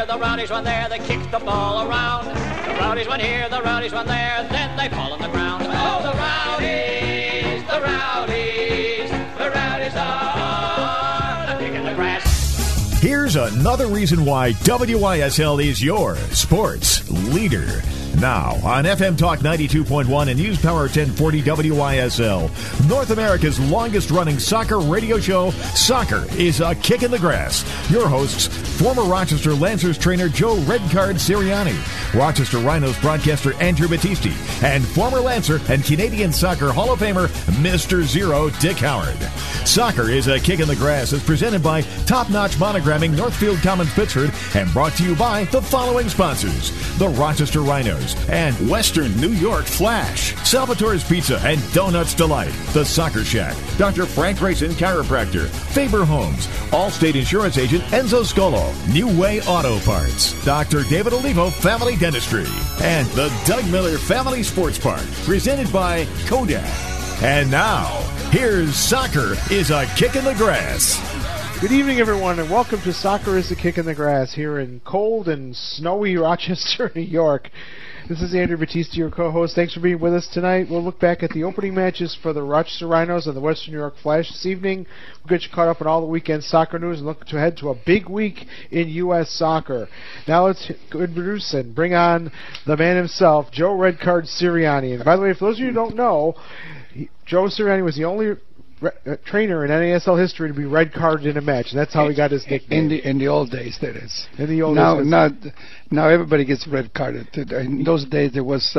the Rowdies run there, they kick the ball around. The Rowdies run here, the Rowdies run there, then they fall on the ground. Oh, the Rowdies, the Rowdies, the Rowdies are the kick in the grass. Here's another reason why WYSL is your sports leader. Now, on FM Talk 92.1 and News Power 1040 WYSL, North America's longest-running soccer radio show, Soccer is a Kick in the Grass. Your hosts, former Rochester Lancers trainer Joe Redcard Sirianni, Rochester Rhinos broadcaster Andrew Battisti, and former Lancer and Canadian Soccer Hall of Famer Mr. Zero Dick Howard. Soccer is a Kick in the Grass is presented by Top Notch Monogramming Northfield Commons Pittsford and brought to you by the following sponsors: the Rochester Rhinos and Western New York Flash, Salvatore's Pizza and Donuts Delight, The Soccer Shack, Dr. Frank Grayson Chiropractor, Faber Homes, Allstate Insurance Agent Enzo Scolo, New Way Auto Parts, Dr. David Olivo Family Dentistry, and the Doug Miller Family Sports Park, presented by Kodak. And now, here's Soccer is a Kick in the Grass. Good evening, everyone, and welcome to Soccer is a Kick in the Grass here in cold and snowy Rochester, New York. This is Andrew Battisti, your co-host. Thanks for being with us tonight. We'll look back at the opening matches for the Rochester Rhinos and the Western New York Flash this evening. We'll get you caught up on all the weekend soccer news and look ahead to a big week in U.S. soccer. Now let's introduce and bring on the man himself, Joe Redcard Sirianni. And by the way, for those of you who don't know, Joe Sirianni was the only trainer in NASL history to be red carded in a match, and that's how he got his nickname. In the old days, that is. In the old days. Now everybody gets red carded. In those days, it was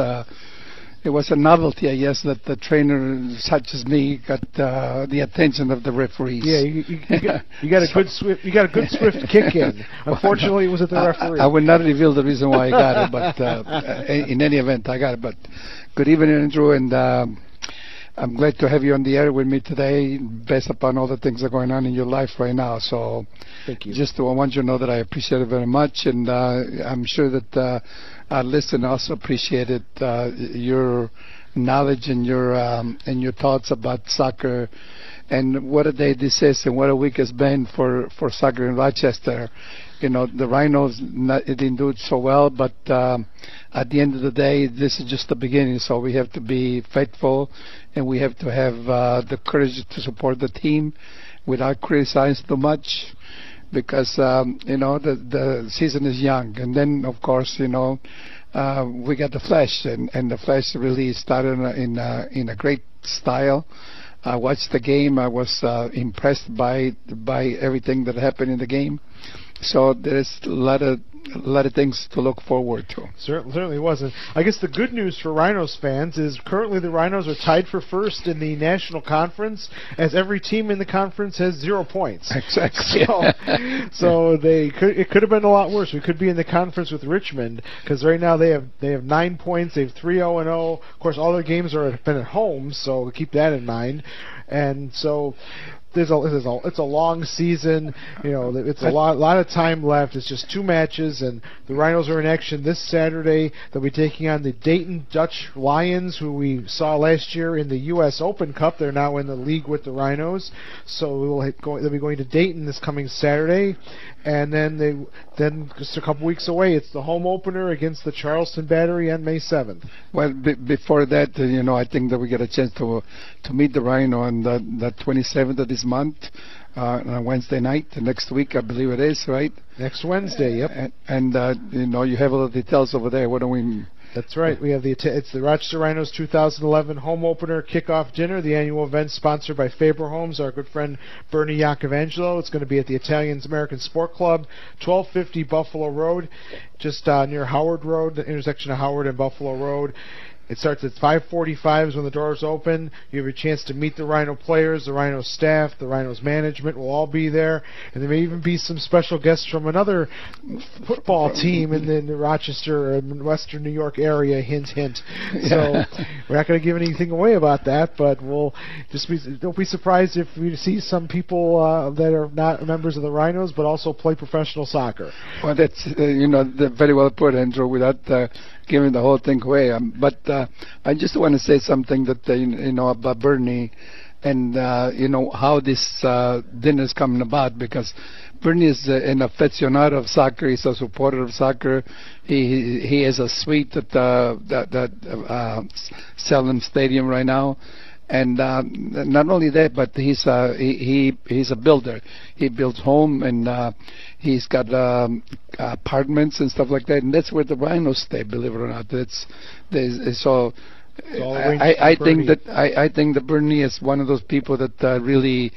a novelty, I guess, that the trainer such as me got the attention of the referees. Yeah, you got a good swift kick in. Unfortunately, it was at the referee. I will not reveal the reason why I got it, but in any event, I got it. But good evening, Andrew, and I'm glad to have you on the air with me today, based upon all the things that are going on in your life right now. So, thank you. Just I want you to know that I appreciate it very much, and I'm sure that our listeners also appreciated your knowledge and your thoughts about soccer, and what a day this is, and what a week has been for soccer in Rochester. You know, the Rhinos didn't do it so well, but at the end of the day, this is just the beginning. So we have to be faithful, and we have to have the courage to support the team without criticizing too much, because the season is young. And then, of course, we got the Flash, and the Flash really started in a great style. I watched the game. I was impressed by everything that happened in the game. So there's a lot of things to look forward to. Certainly wasn't. I guess the good news for Rhinos fans is currently the Rhinos are tied for first in the National Conference, as every team in the conference has 0 points. Exactly. So it could have been a lot worse. We could be in the conference with Richmond, because right now they have 9 points. They have 3-0-0. Of course, all their games have been at home, so keep that in mind. And so it's a long season. It's a lot of time left. It's just 2 matches, and the Rhinos are in action this Saturday. They'll be taking on the Dayton Dutch Lions, who we saw last year in the U.S. Open Cup. They're now in the league with the Rhinos, so they'll be going to Dayton this coming Saturday, and then just a couple weeks away, it's the home opener against the Charleston Battery on May 7th. Well, before that, I think that we get a chance to meet the Rhino on the 27th of this month, on a Wednesday night, next week, I believe it is, right? Next Wednesday, yep. And you have all the details over there. What do we... That's right. We have it's the Rochester Rhinos 2011 home opener kickoff dinner, the annual event sponsored by Faber Homes, our good friend Bernie Iacovangelo. It's going to be at the Italian American Sport Club, 1250 Buffalo Road, just near Howard Road, the intersection of Howard and Buffalo Road. It starts at 5:45 is when the doors open. You have a chance to meet the Rhino players, the Rhino staff, the Rhinos management will all be there. And there may even be some special guests from another football team in the Rochester and Western New York area, hint, hint. So we're not going to give anything away about that, but don't be surprised if we see some people that are not members of the Rhinos but also play professional soccer. Well, that's, very well put, Andrew, without giving the whole thing away. But I just want to say something that, about Bernie. and how this dinner is coming about, because Bernie is an aficionado of soccer. He's a supporter of soccer. He has a suite at Salem Stadium right now. And not only that, but he's a builder. He builds home, and he's got apartments and stuff like that. And that's where the Rhinos stay, believe it or not. So I think that Bernie is one of those people that really,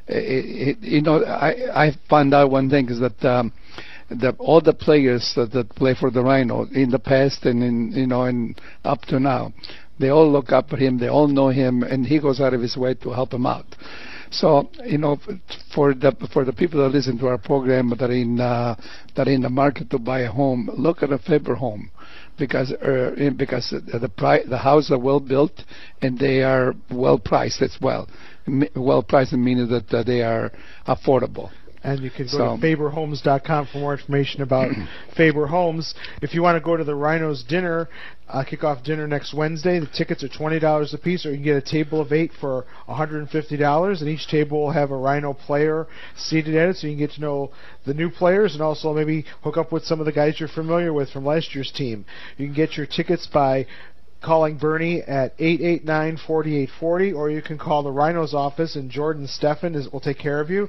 I found out one thing is that. All the players that play for the Rhino in the past and and up to now, they all look up at him. They all know him, and he goes out of his way to help him out. So for the people that listen to our program that are in the market to buy a home, look at a Faber home, because the houses are well built and they are well priced as well. Well priced meaning that they are affordable. And you can go to FaberHomes.com for more information about Faber Homes. If you want to go to the Rhinos dinner, kickoff dinner next Wednesday, the tickets are $20 a piece, or you can get a table of 8 for $150, and each table will have a Rhino player seated at it, so you can get to know the new players and also maybe hook up with some of the guys you're familiar with from last year's team. You can get your tickets by calling Bernie at 889-4840, or you can call the Rhinos office, and Jordan Steffen will take care of you,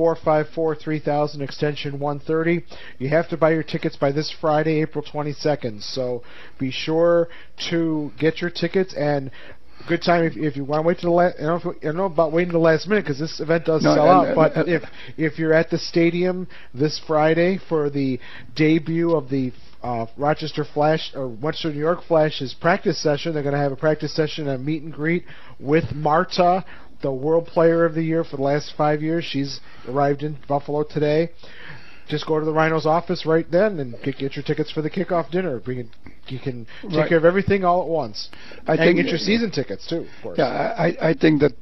454-3000, extension 130. You have to buy your tickets by this Friday, April 22nd, so be sure to get your tickets. And good time if you want to wait to the last. I don't know about waiting to the last minute, because this event does sell out. But if you're at the stadium this Friday for the debut of the Rochester Flash or Western New York Flash's practice session, they're going to have a practice session, a meet and greet with Marta, the World Player of the Year for the last 5 years. She's arrived in Buffalo today. Just go to the Rhinos office right then and get your tickets for the kickoff dinner. You can take care of everything all at once. And get your season tickets too, of course. Yeah, I think that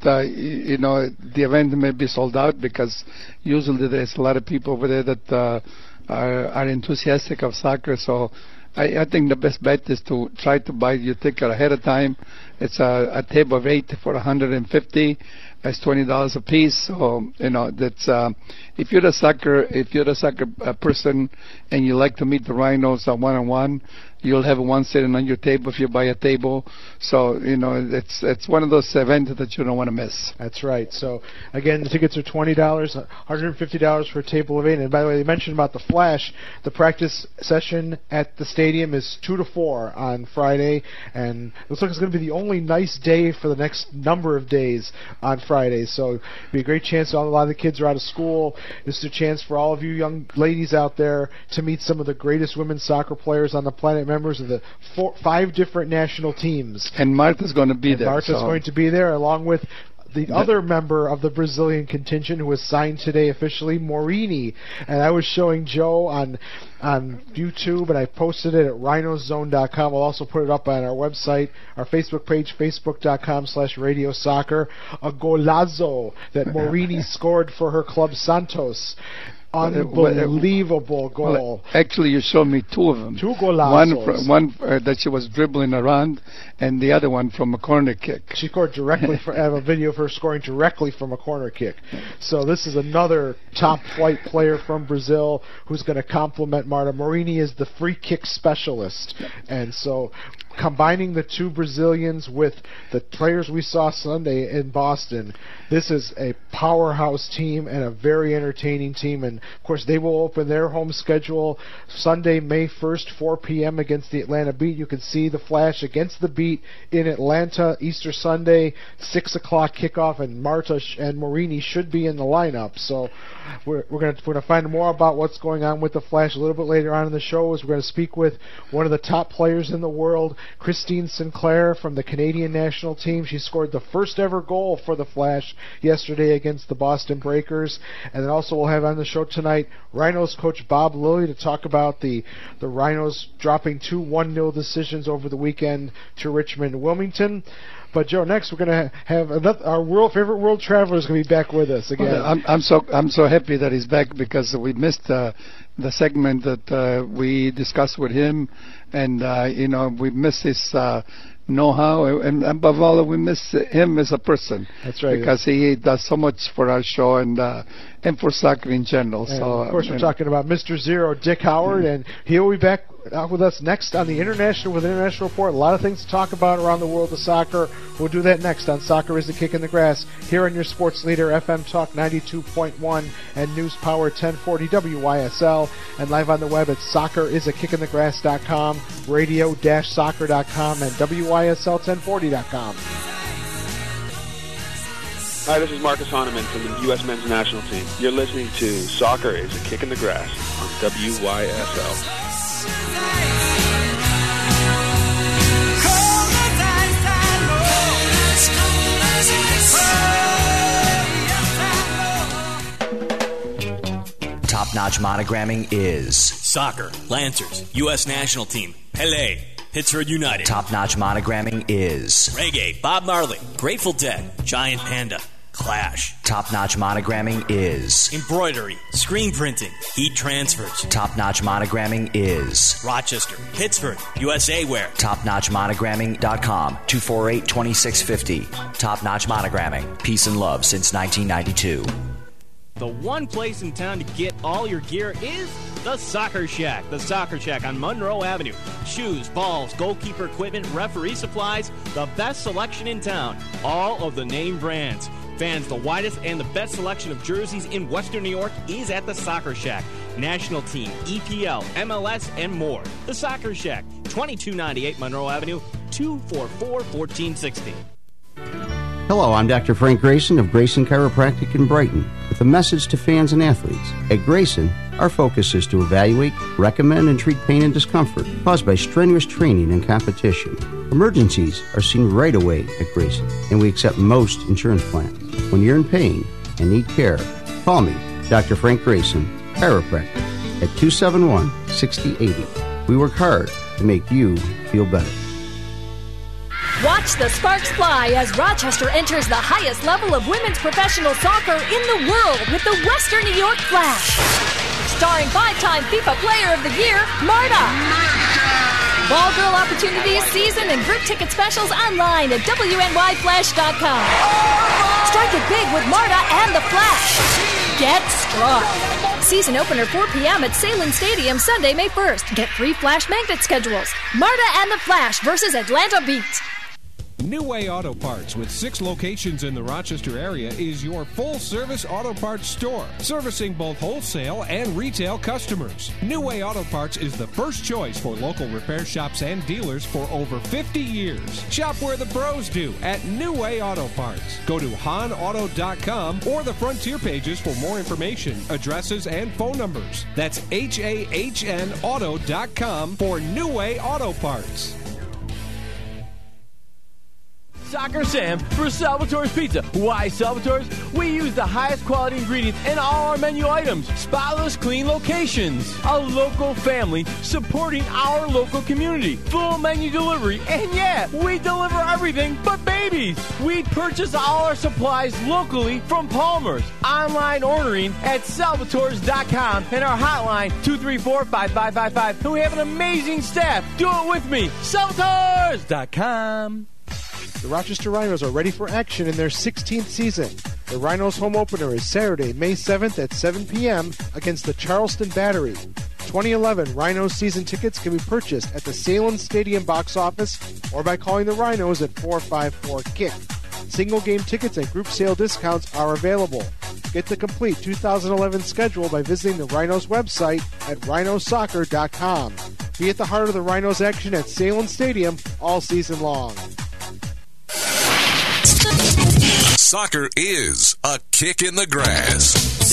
the event may be sold out, because usually there's a lot of people over there that are enthusiastic of soccer. So I think the best bet is to try to buy your ticket ahead of time. It's a table of 8 for $150. It's $20 a piece. So that's if you're a soccer person and you like to meet the Rhinos one-on-one, you'll have one sitting on your table if you buy a table. So it's one of those events that you don't want to miss. That's right. So again, the tickets are $20, $150 for a table of 8. And by the way, they mentioned about the Flash. The practice session at the stadium is 2 to 4 on Friday, and it looks like it's going to be the only nice day for the next number of days on Friday. So it'll be a great chance. A lot of the kids are out of school. This is a chance for all of you young ladies out there to meet some of the greatest women's soccer players on the planet, members of the 5 different national teams. And Marta's going to be there. Marta's going to be there, along with the other member of the Brazilian contingent who was signed today officially, Morini. And I was showing Joe on YouTube, and I posted it at rhinozone.com. We'll also put it up on our website, our Facebook page, facebook.com/Radio Soccer. A golazo that Morini scored for her club Santos. Unbelievable goal. Well, actually, you showed me 2 of them. 2 golazos. One that she was dribbling around, and the other one from a corner kick. She scored directly. I have a video of her scoring directly from a corner kick. So this is another top-flight player from Brazil who's going to complement Marta. Morini is the free kick specialist, and so combining the 2 Brazilians with the players we saw Sunday in Boston, this is a powerhouse team and a very entertaining team. And of course, they will open their home schedule Sunday, May 1st, 4 p.m. against the Atlanta Beat. You can see the Flash against the Beat in Atlanta Easter Sunday, 6 o'clock kickoff, and Marta and Morini should be in the lineup. So we're going to find more about what's going on with the Flash a little bit later on in the show, as we're going to speak with one of the top players in the world, Christine Sinclair from the Canadian national team. She scored the first ever goal for the Flash yesterday against the Boston Breakers. And then also we'll have on the show tonight Rhinos coach Bob Lilly to talk about the Rhinos dropping 2 1-0 decisions over the weekend to Richmond and Wilmington. But Joe, next we're going to have our favorite world traveler is going to be back with us again. Well, I'm so happy that he's back, because we missed the segment that we discussed with him, and we missed his know-how, and above all, we miss him as a person. That's right. Because he does so much for our show and for soccer in general. And so, of course, we're talking about Mr. Zero, Dick Howard, and he'll be back with us next on the International Report. A lot of things to talk about around the world of soccer. We'll do that next on Soccer is a Kick in the Grass, here on your sports leader, FM Talk 92.1 and News Power 1040 WYSL, and live on the web at soccerisakickinthegrass.com, radio-soccer.com, and WYSL1040.com. Hi, this is Marcus Hahnemann from the U.S. Men's National Team. You're listening to Soccer is a Kick in the Grass on WYSL. Top-notch monogramming is Soccer, Lancers, U.S. National Team, Pele, Pittsburgh United. Top-notch monogramming is Reggae, Bob Marley, Grateful Dead, Giant Panda, Clash. Top-notch monogramming is Embroidery, screen printing, heat transfers. Top-notch monogramming is Rochester, Pittsburgh, USA Wear. TopNotchMonogramming.com, 248-2650. Top-notch monogramming, peace and love since 1992. The one place in town to get all your gear is the Soccer Shack. The Soccer Shack on Monroe Avenue. Shoes, balls, goalkeeper equipment, referee supplies, the best selection in town. All of the name brands. Fans, the widest and the best selection of jerseys in Western New York is at the Soccer Shack. National Team, EPL, MLS, and more. The Soccer Shack, 2298 Monroe Avenue, 244-1460. Hello, I'm Dr. Frank Grayson of Grayson Chiropractic in Brighton with a message to fans and athletes. At Grayson, our focus is to evaluate, recommend, and treat pain and discomfort caused by strenuous training and competition. Emergencies are seen right away at Grayson, and we accept most insurance plans. When you're in pain and need care, call me, Dr. Frank Grayson, chiropractor, at 271-6080. We work hard to make you feel better. Watch the sparks fly as Rochester enters the highest level of women's professional soccer in the world with the Western New York Flash. Starring 5-time FIFA Player of the Year, Marta. Ball girl opportunities, season, and group ticket specials online at WNYFlash.com. Strike it big with Marta and the Flash. Get struck. Season opener 4 p.m. at Salem Stadium Sunday, May 1st. Get free Flash magnet schedules. Marta and the Flash versus Atlanta Beat. New Way Auto Parts, with 6 locations in the Rochester area, is your full-service auto parts store, servicing both wholesale and retail customers. New Way Auto Parts is the first choice for local repair shops and dealers for over 50 years. Shop where the pros do at New Way Auto Parts. Go to HahnAuto.com or the Frontier pages for more information, addresses, and phone numbers. That's HAHNAuto.com for New Way Auto Parts. Soccer Sam for Salvatore's Pizza. Why Salvatore's? We use the highest quality ingredients in all our menu items. Spotless, clean locations. A local family supporting our local community. Full menu delivery. And yeah, we deliver everything but babies. We purchase all our supplies locally from Palmer's. Online ordering at salvatores.com and our hotline 234-5555. And we have an amazing staff. Do it with me. Salvatores.com. The Rochester Rhinos are ready for action in their 16th season. The Rhinos home opener is Saturday, May 7th at 7 p.m. against the Charleston Battery. 2011 Rhinos season tickets can be purchased at the Salem Stadium box office or by calling the Rhinos at 454-KICK. Single game tickets and group sale discounts are available. Get the complete 2011 schedule by visiting the Rhinos website at rhinosoccer.com. Be at the heart of the Rhinos action at Salem Stadium all season long. Soccer is a kick in the grass.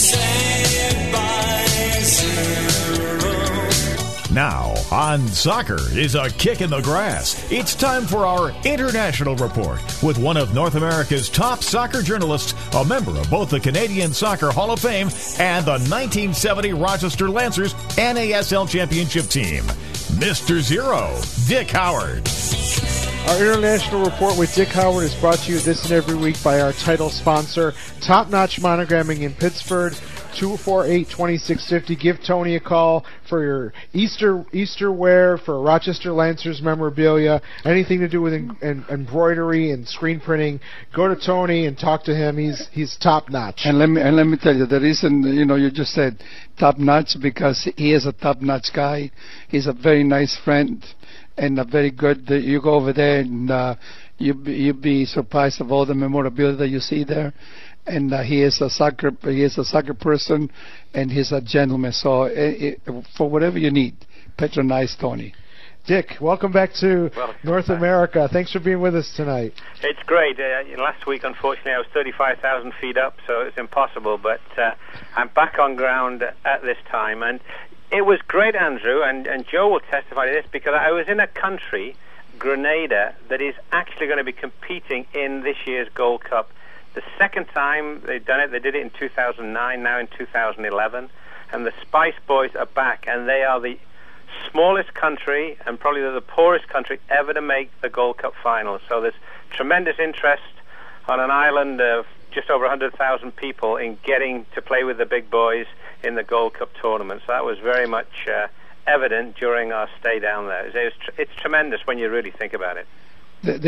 Now, on Soccer is a Kick in the Grass, it's time for our International Report with one of North America's top soccer journalists, a member of both the Canadian Soccer Hall of Fame and the 1970 Rochester Lancers NASL Championship team, Mr. Zero, Dick Howard. Our International Report with Dick Howard is brought to you this and every week by our title sponsor, Top Notch Monogramming in Pittsburgh. 248-2650. Give Tony a call for your Easter wear, for Rochester Lancers memorabilia, anything to do with embroidery and screen printing. Go to Tony and talk to him. He's top notch. And let me tell you, the reason you just said top notch, because he is a top notch guy. He's a very nice friend and a very good. You go over there and you'd be surprised of all the memorabilia that you see there. And he is a soccer person, and he's a gentleman. So for whatever you need, patronize Tony. Dick, welcome back to North America. Thanks for being with us tonight. It's great. Last week, unfortunately, I was 35,000 feet up, so it's impossible. But I'm back on ground at this time, and it was great, Andrew, and Joe will testify to this, because I was in a country, Grenada, that is actually going to be competing in this year's Gold Cup. The second time they've done it, they did it in 2009, now in 2011, and the Spice Boys are back, and they are the smallest country and probably the poorest country ever to make the Gold Cup final. So there's tremendous interest on an island of just over 100,000 people in getting to play with the big boys in the Gold Cup tournament. So that was very much evident during our stay down there. It's tremendous when you really think about it. Dick,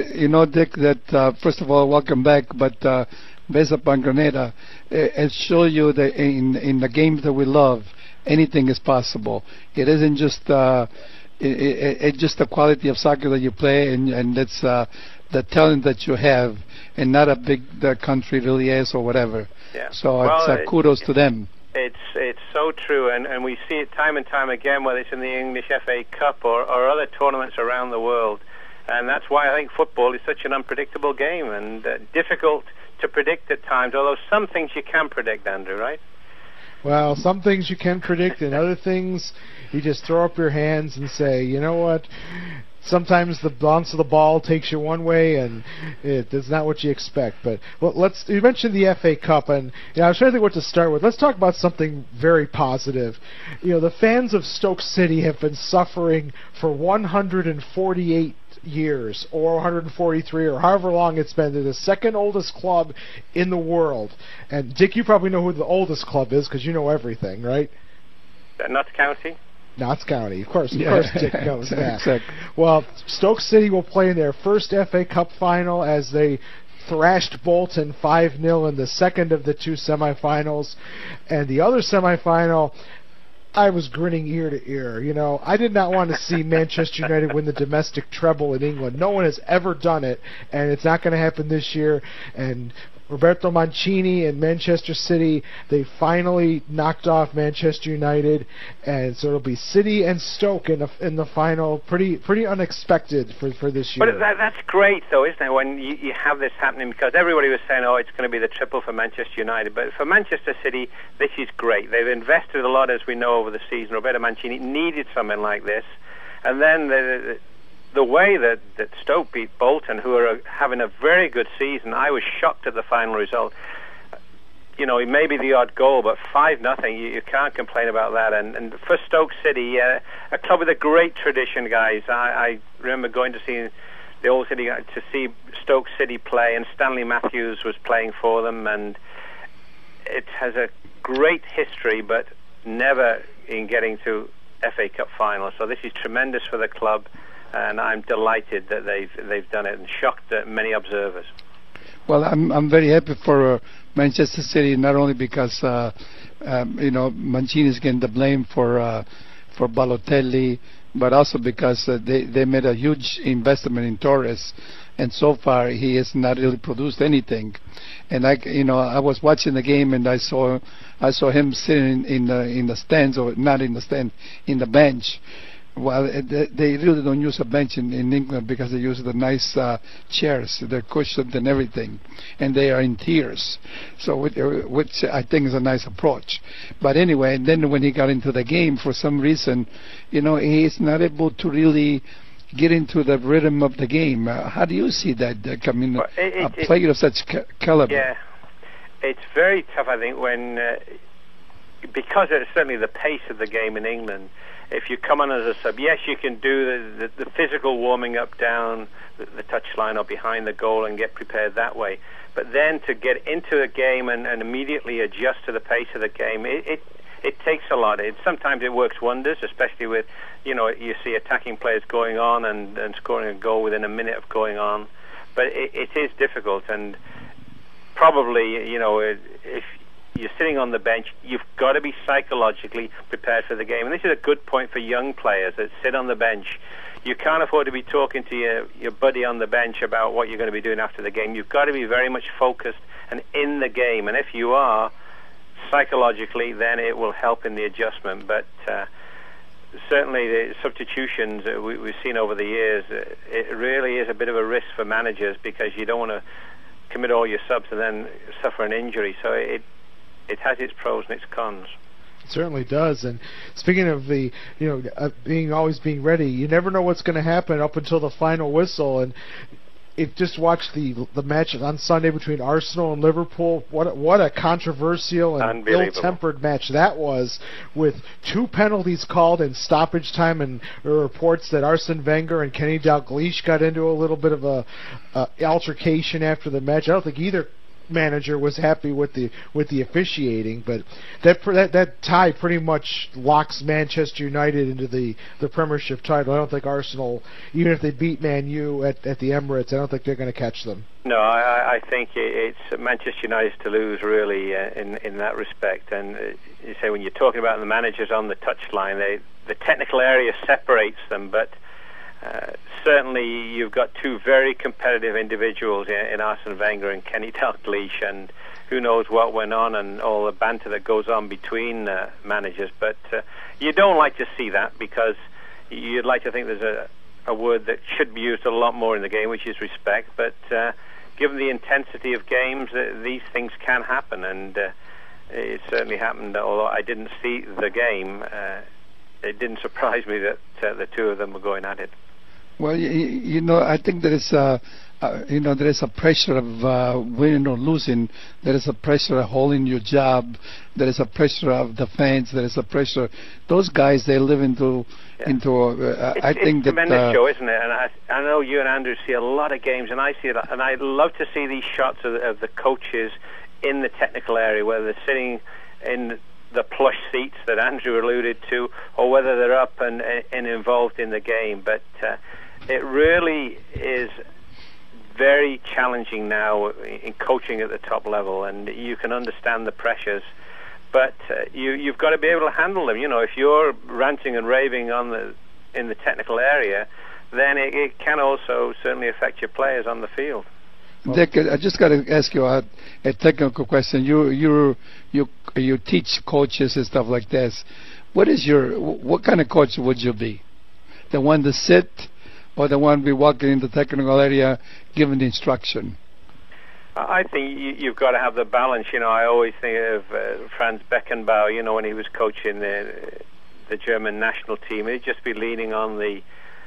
that first of all, welcome back, but based upon Grenada, it shows you that in the games that we love, anything is possible. It isn't just it's just the quality of soccer that you play, and it's the talent that you have, and not a big the country really is or whatever. Yeah. So it's kudos to them. It's so true, and we see it time and time again, whether it's in the English FA Cup or other tournaments around the world. And that's why I think football is such an unpredictable game and difficult to predict at times, although some things you can predict, Andrew, right? Well, some things you can predict, and other things you just throw up your hands and say, you know what, sometimes the bounce of the ball takes you one way, and it's not what you expect. But you mentioned the FA Cup, and I was trying to think what to start with. Let's talk about something very positive. The fans of Stoke City have been suffering for 148 years, or 143, or however long it's been. They're the second oldest club in the world. And Dick, you probably know who the oldest club is, because you know everything, right? Notts County? Notts County, of course Dick knows that. Well, Stoke City will play in their first FA Cup final as they thrashed Bolton 5-0 in the second of the two semifinals. And the other semifinal, I was grinning ear to ear. I did not want to see Manchester United win the domestic treble in England. No one has ever done it, and it's not going to happen this year. And Roberto Mancini and Manchester City, they finally knocked off Manchester United, and so it'll be City and Stoke in the final. Pretty unexpected for this year. But that's great, though, isn't it, when you have this happening, because everybody was saying, it's going to be the triple for Manchester United. But for Manchester City, this is great. They've invested a lot, as we know, over the season. Roberto Mancini needed something like this. And then the way that Stoke beat Bolton, who are having a very good season, I was shocked at the final result. Maybe the odd goal, but 5-0, you can't complain about that. And for Stoke City, a club with a great tradition, guys. I remember going to see the old city to see Stoke City play, and Stanley Matthews was playing for them, and it has a great history, but never in getting to FA Cup final. So this is tremendous for the club. And I'm delighted that they've done it, and shocked many observers. Well, I'm very happy for Manchester City, not only because Mancini is getting the blame for Balotelli, but also because they made a huge investment in Torres, and so far he has not really produced anything. And I was watching the game, and I saw him sitting in the stands, or not in the stand, in the bench. Well, they really don't use a bench in England, because they use the nice chairs, the cushions and everything, and they are in tears. So, which I think is a nice approach. But anyway, then when he got into the game, for some reason, he is not able to really get into the rhythm of the game. How do you see that? A player of such caliber. Yeah, it's very tough, I think, when because it's certainly the pace of the game in England. If you come on as a sub, yes, you can do the physical warming up down the touchline or behind the goal and get prepared that way. But then to get into a game and immediately adjust to the pace of the game, it takes a lot. Sometimes it works wonders, especially with, you see attacking players going on and scoring a goal within a minute of going on. But it is difficult, and probably, if you're sitting on the bench, you've got to be psychologically prepared for the game. And this is a good point for young players that sit on the bench. You can't afford to be talking to your buddy on the bench about what you're going to be doing after the game. You've got to be very much focused and in the game. And if you are, psychologically, then it will help in the adjustment. But certainly the substitutions we've seen over the years, it really is a bit of a risk for managers, because you don't want to commit all your subs and then suffer an injury. So it has its pros and its cons. It certainly does. And speaking of the, always being ready, you never know what's going to happen up until the final whistle. And just watched the match on Sunday between Arsenal and Liverpool. What a controversial and ill-tempered match that was, with 2 penalties called in stoppage time, and there were reports that Arsene Wenger and Kenny Dalglish got into a little bit of a altercation after the match. I don't think either manager was happy with the officiating, but that tie pretty much locks Manchester United into the Premiership title. I don't think Arsenal, even if they beat Man U at the Emirates, I don't think they're going to catch them. No, I think it's Manchester United's to lose, really, in that respect. And you say, when you're talking about the managers on the touchline, the technical area separates them, but certainly you've got 2 very competitive individuals in Arsene Wenger and Kenny Dalglish, and who knows what went on and all the banter that goes on between managers. But you don't like to see that, because you'd like to think there's a word that should be used a lot more in the game, which is respect. But given the intensity of games, these things can happen, and it certainly happened. Although I didn't see the game, it didn't surprise me that the 2 of them were going at it. Well, I think there is there is a pressure of winning or losing. There is a pressure of holding your job. There is a pressure of the fans. There is a pressure. Those guys, they live into. I think it's a tremendous show, isn't it? And I know you and Andrew see a lot of games, and I see it, and I love to see these shots of the coaches in the technical area, whether they're sitting in the plush seats that Andrew alluded to, or whether they're up and involved in the game. But it really is very challenging now in coaching at the top level, and you can understand the pressures, but you've got to be able to handle them. If you're ranting and raving in the technical area, then it can also certainly affect your players on the field. Dick, I just got to ask you a technical question. You teach coaches and stuff like this. What kind of coach would you be? The one to sit, or the one be walking in the technical area giving the instruction? I think you've got to have the balance. I always think of Franz Beckenbauer. When he was coaching the German national team, he'd just be leaning on the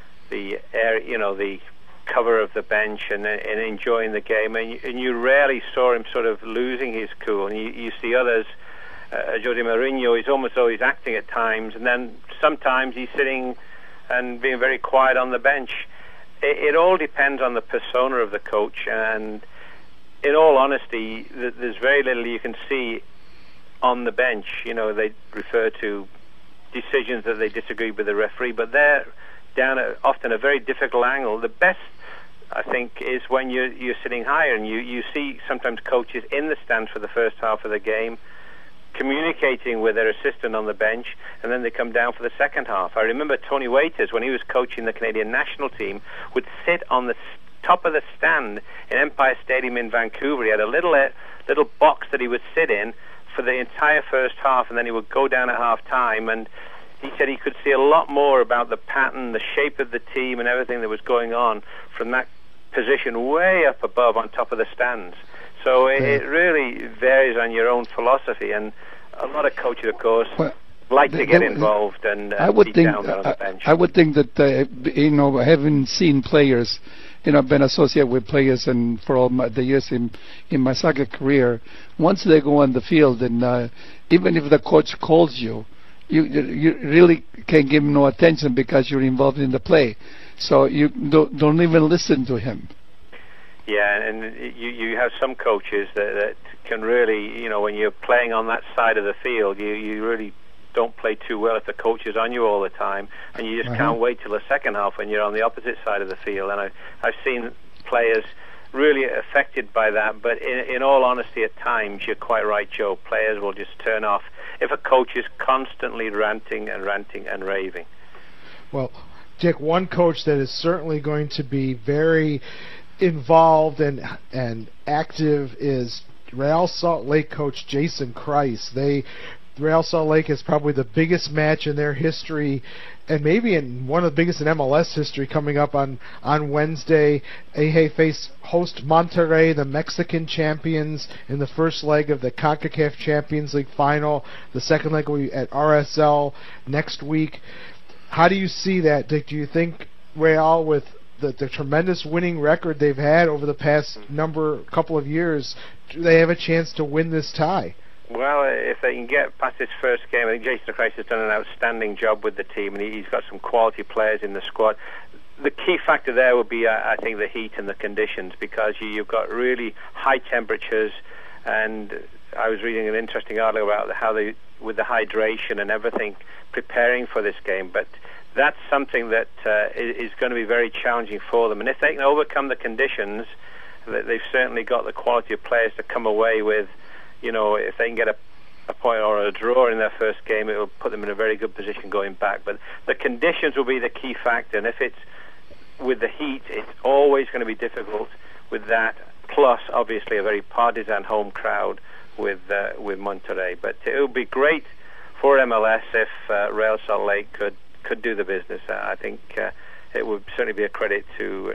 area, the cover of the bench and enjoying the game, and you rarely saw him sort of losing his cool. And you see others, Jose Mourinho, he's almost always acting at times, and then sometimes he's sitting and being very quiet on the bench. It all depends on the persona of the coach, and in all honesty, there's very little you can see on the bench. They refer to decisions that they disagree with the referee, but they're down at often a very difficult angle. The best, I think, is when you're sitting higher, and you see sometimes coaches in the stands for the first half of the game communicating with their assistant on the bench, and then they come down for the second half. I remember Tony Waiters, when he was coaching the Canadian national team, would sit on the top of the stand in Empire Stadium in Vancouver. He had a little box that he would sit in for the entire first half, and then he would go down at half time, and he said he could see a lot more about the pattern, the shape of the team, and everything that was going on from that position way up above on top of the stands. So it really varies on your own philosophy, and a lot of coaches, of course, like to get involved and be down there on the bench. I would think that, having seen players, been associated with players and for all the years in my soccer career, once they go on the field, and even if the coach calls you, you really can't give him no attention because you're involved in the play. So you don't even listen to him. Yeah, and you have some coaches that can really, when you're playing on that side of the field, you really don't play too well if the coach is on you all the time, and you just can't wait till the second half when you're on the opposite side of the field. And I've seen players really affected by that, but in all honesty, at times, you're quite right, Joe, players will just turn off if a coach is constantly ranting and raving. Well, Dick, one coach that is certainly going to be very involved and active is Real Salt Lake coach Jason Kreis. Real Salt Lake is probably the biggest match in their history, and maybe in one of the biggest in MLS history, coming up on Wednesday. They face host Monterrey, the Mexican champions, in the first leg of the CONCACAF Champions League final. The second leg will be at RSL next week. How do you see that, Dick? Do you think Real, with the tremendous winning record they've had over the past couple of years, do they have a chance to win this tie? Well, if they can get past this first game, I think Jason Kreis has done an outstanding job with the team, and he's got some quality players in the squad. The key factor there will be, I think, the heat and the conditions, because you've got really high temperatures, and I was reading an interesting article about how they, with the hydration and everything, preparing for this game. But that's something that is going to be very challenging for them. And if they can overcome the conditions, they've certainly got the quality of players to come away with. If they can get a point or a draw in their first game, it will put them in a very good position going back. But the conditions will be the key factor. And if it's with the heat, it's always going to be difficult with that. Plus, obviously, a very partisan home crowd with Monterrey. But it would be great for MLS if Real Salt Lake could do the business. I think it would certainly be a credit to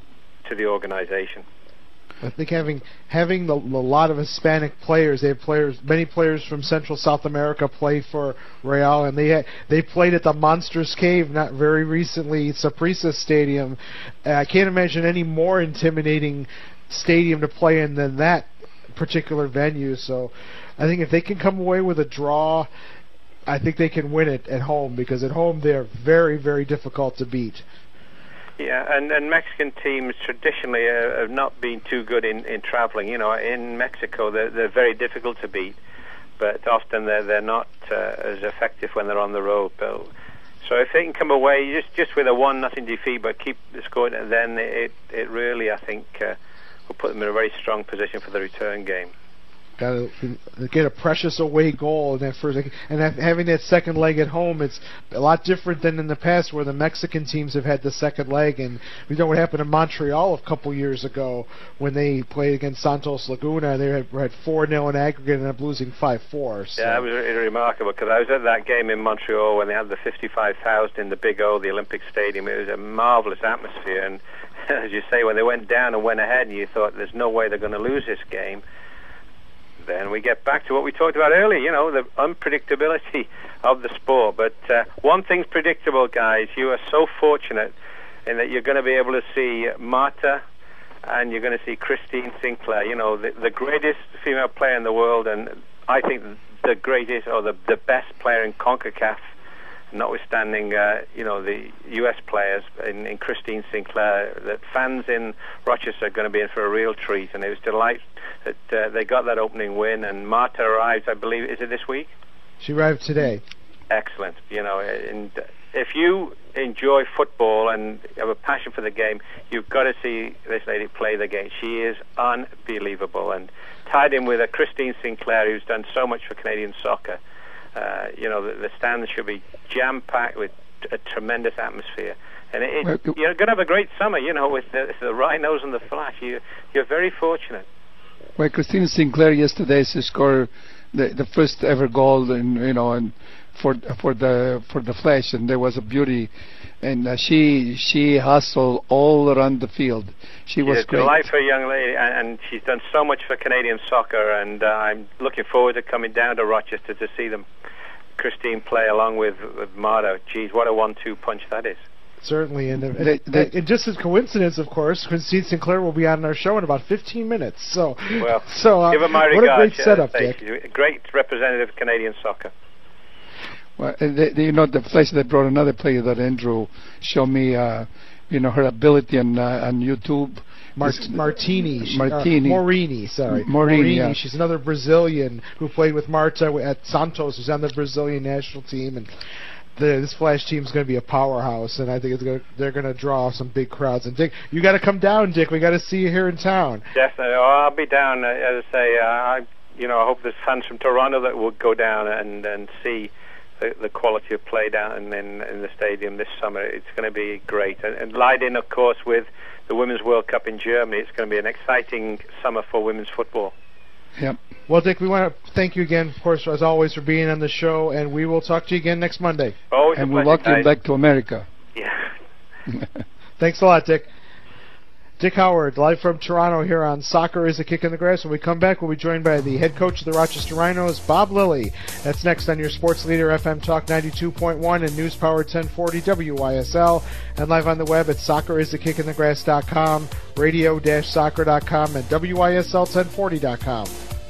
the organization. I think having a lot of Hispanic players, they have many players from Central South America play for Real, and they played at the Monsters Cave not very recently, Saprissa Stadium. I can't imagine any more intimidating stadium to play in than that particular venue. So I think if they can come away with a draw, I think they can win it at home, because at home they're very, very difficult to beat. Yeah, and Mexican teams traditionally have not been too good in traveling. In Mexico they're very difficult to beat, but often they're not as effective when they're on the road. So if they can come away just with a 1-0 defeat, but keep the score, then it really, I think, will put them in a very strong position for the return game. Got to get a precious away goal in that first, and having that second leg at home. It's a lot different than in the past, where the Mexican teams have had the second leg, and we know what happened in Montreal a couple years ago when they played against Santos Laguna. They had 4-0 in aggregate and ended up losing 5-4. So. Yeah, it was really remarkable, because I was at that game in Montreal when they had the 55,000 in the Big O, the Olympic Stadium. It was a marvelous atmosphere, and as you say, when they went down and went ahead, and you thought there's no way they're going to lose this game. Then we get back to what we talked about earlier, the unpredictability of the sport. But one thing's predictable, guys. You are so fortunate in that you're going to be able to see Marta, and you're going to see Christine Sinclair, the greatest female player in the world, and I think the greatest or the best player in CONCACAF, notwithstanding, the U.S. players in Christine Sinclair. That fans in Rochester are going to be in for a real treat, and it was delight that they got that opening win. And Marta arrives, I believe, is it this week? She arrived today. Excellent. And if you enjoy football and have a passion for the game, you've got to see this lady play the game. She is unbelievable, and tied in with a Christine Sinclair, who's done so much for Canadian soccer. The stands should be jam-packed with a tremendous atmosphere. And you're going to have a great summer, with the Rhinos and the Flash. You're very fortunate. Well, Christina Sinclair yesterday scored the first ever goal, and for the Flash, and there was a beauty. And she hustled all around the field. She was great. She's a delightful young lady, and she's done so much for Canadian soccer. And I'm looking forward to coming down to Rochester to see Christine play along with Marta. Geez, what a 1-2 punch that is. Certainly, and just as coincidence, of course, Christine Sinclair will be on our show in about 15 minutes. So, give her my regards. What a great setup, Dick. Great representative of Canadian soccer. Well, the Flash, they brought another player that Andrew showed me. her ability on YouTube. Morini, sorry. Morini, yeah. She's another Brazilian who played with Marta at Santos, who's on the Brazilian national team, and this Flash team is going to be a powerhouse, and I think they're going to draw some big crowds. And Dick, you got to come down, Dick. We got to see you here in town. Definitely. I'll be down. As I say, I hope there's fans from Toronto that will go down and see the quality of play down in the stadium this summer. It's going to be great. And lied in, of course, with the Women's World Cup in Germany. It's going to be an exciting summer for women's football. Yep. Well, Dick, we want to thank you again, of course, as always, for being on the show, and we will talk to you again next Monday. Always and we'll welcome you back to America. Yeah. Thanks a lot, Dick. Dick Howard, live from Toronto here on Soccer is a Kick in the Grass. When we come back, we'll be joined by the head coach of the Rochester Rhinos, Bob Lilly. That's next on your sports leader, FM Talk 92.1 and News Power 1040 WYSL, and live on the web at soccerisakickinthegrass.com, radio-soccer.com, and WYSL1040.com.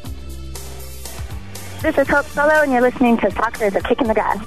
This is Hope Solo, and you're listening to Soccer is a Kick in the Grass.